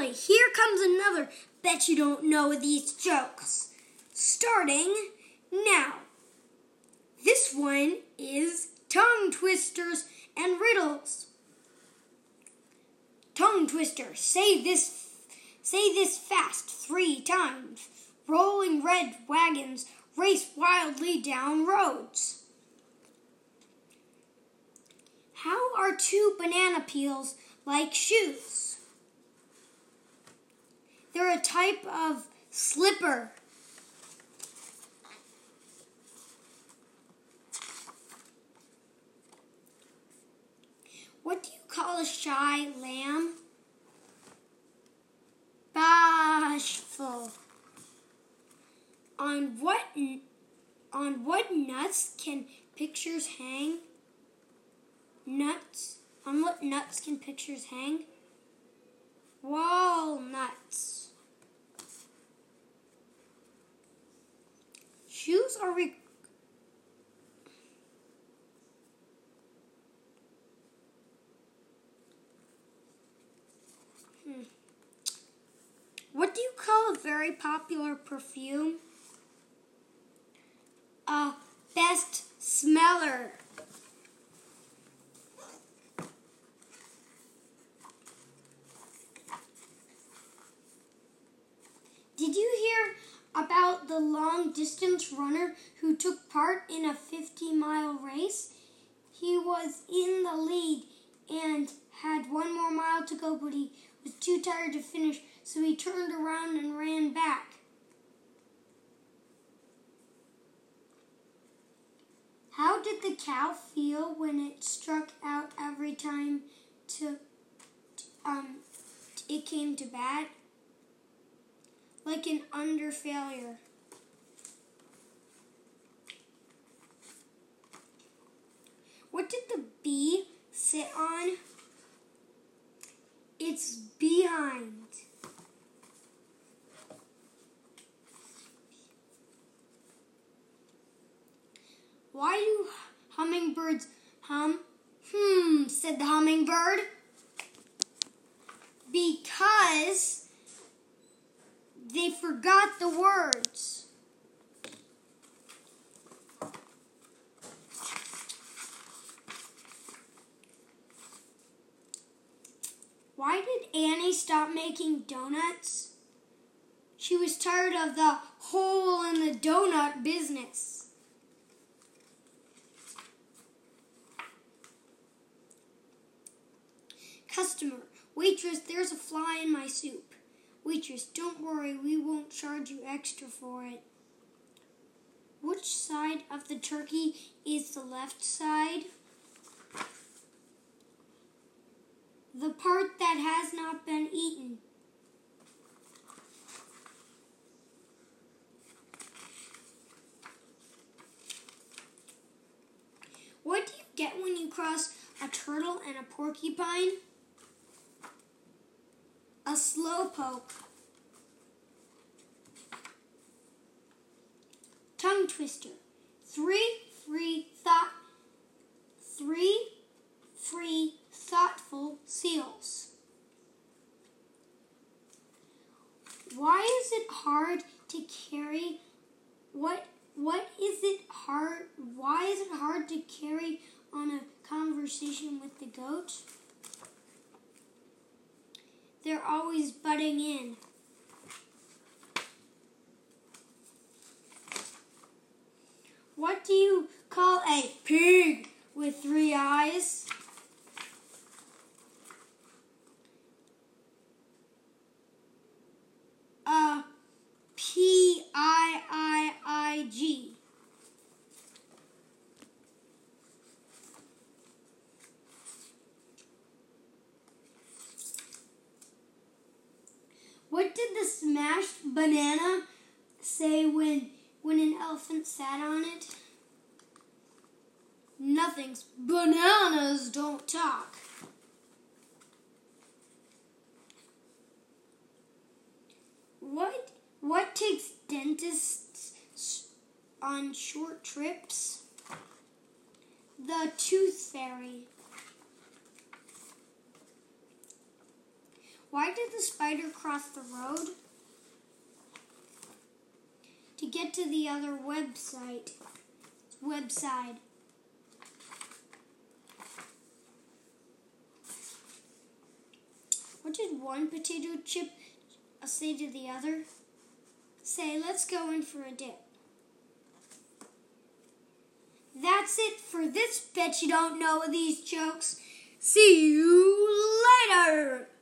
finally, here comes another Bet You Don't Know These Jokes. Starting now. This one is tongue twisters and riddles. Tongue twister, say this fast 3 times. Rolling red wagons race wildly down roads. How are 2 banana peels like shoes? They're a type of slipper. What do you call a shy lamb? Bashful. On what nuts can pictures hang? Nuts. On what nuts can pictures hang? Walnuts. Shoes are What do you call a very popular perfume? A best smeller. Did you hear about the long-distance runner who took part in a 50-mile race? He was in the lead and had 1 more mile to go, but he was too tired to finish, so he turned around and ran back. How did the cow feel when it struck out every time it came to bat? Like an under failure. What did the bee sit on? Its behind. Why do hummingbirds hum? Said the hummingbird. Because they forgot the words. Why did Annie stop making donuts? She was tired of the hole in the donut business. Customer, waitress, there's a fly in my soup. Waitress, don't worry, we won't charge you extra for it. Which side of the turkey is the left side? The part that has not been eaten. What do you get when you cross a turtle and a porcupine? A slowpoke. Tongue twister. 3 free thoughtful seals. Why is it hard to carry? Why is it hard to carry on a conversation with the goat? They're always butting in. What do you call a pig with 3 eyes? A P-I-I-I-G. What did the smashed banana say when an elephant sat on it? Nothing's bananas don't talk. What takes dentists on short trips? The tooth fairy. Why did the spider cross the road? To get to the other website. What did one potato chip say to the other? Say, let's go in for a dip. That's it for this Bet You Don't Know These Jokes. See you later!